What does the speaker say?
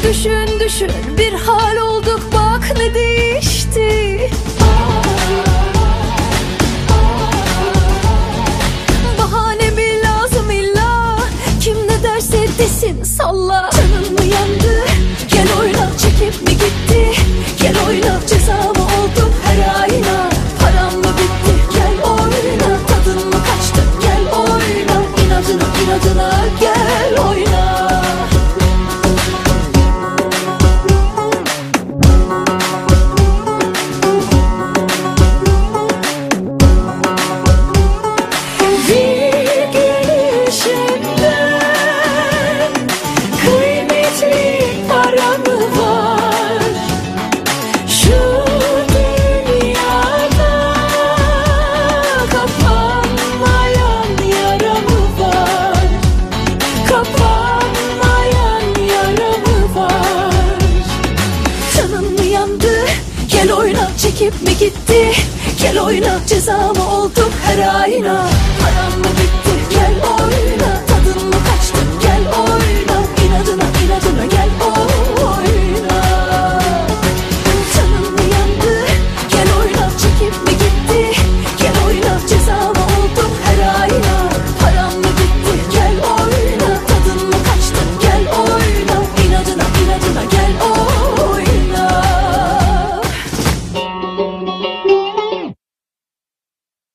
Düşün düşün bir hal olduk, bak ne değişti. Bahane mi lazım illa, kim ne derse desin salla. Canın mı yandı, gel oyna, çekip mi gitti? Gel oyna, ceza mı olduk her ayına? Param mı bitti, gel oyna. Tadın mı kaçtı, gel oyna. İnadına inadına gel oyna. Gel oyna, çekip mi gitti? Gel oyna, ceza mı olduk her ayına?